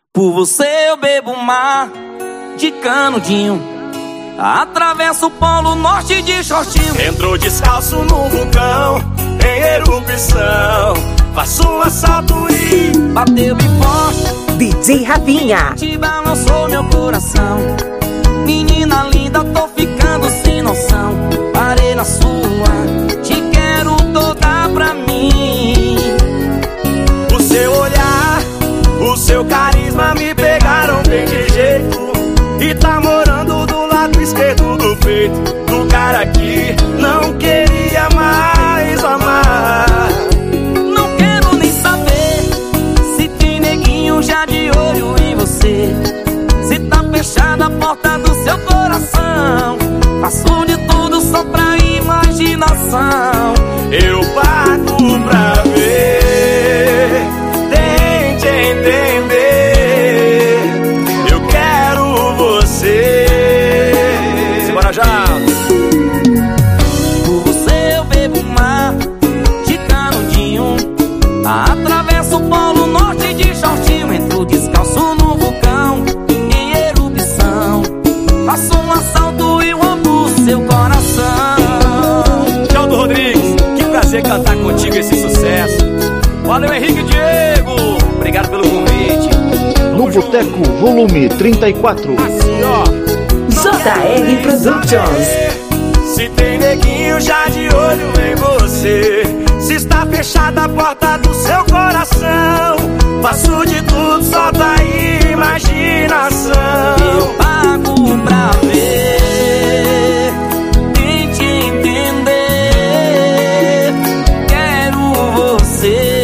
Por você eu bebo mar de canudinho, atravesso o polo norte de shortinho. Entrou descalço no vulcão, em erupção, faço um assalto e bateu bem forte. DJ Rafinha te balançou meu coração. Menina linda, tô ficando sem noção. Parei na sua, te quero toda pra mim. O seu olhar, o seu carisma me pegaram bem de jeito. E tá morando do lado esquerdo do peito do cara que não queria mais amar. Não quero nem saber se tem neguinho já de olho em você, se tá fechada a porta do seu coração. Faço de tudo só pra imaginação. Eu pago pra ver, tente entender. Eu quero você. Simbora já. Por você eu bebo mar de canudinho, atravesso o polo norte de shortinho. Entro descalço no vulcão, em erupção, faço um assalto e roubo o seu coração. Jaldo Rodrigues, que prazer cantar contigo esse sucesso. Valeu, Henrique e Diego, obrigado pelo convite. No Boteco, volume 34. Assim, ó. JR Productions. Se tem neguinho já de olho em você, se está fechada a porta do seu coração, faço de tudo só da imaginação. Eu pago pra ver, tente entender. Quero você.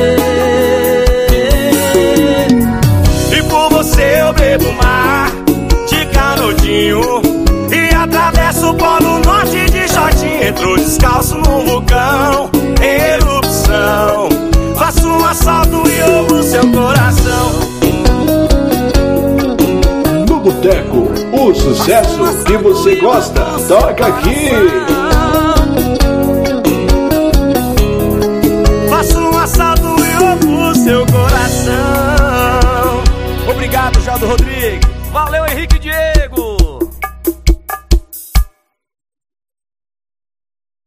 E por você eu bebo mar de canudinho e atravesso o polo norte de shortinho. Entro descalço no vulcão, em erupção, faço um assalto e roubo seu coração. No Boteco, o sucesso que você gosta, toca aqui. Faço um assalto e roubo seu coração. Obrigado, Jaldo Rodrigues. Valeu, Henrique.